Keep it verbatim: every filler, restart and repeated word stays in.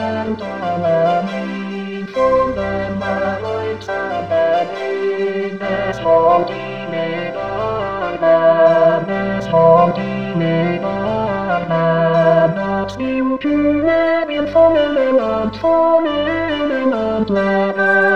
and harmony for them my lights are burning. There's more demon there's more demon not you to live in for me and for me and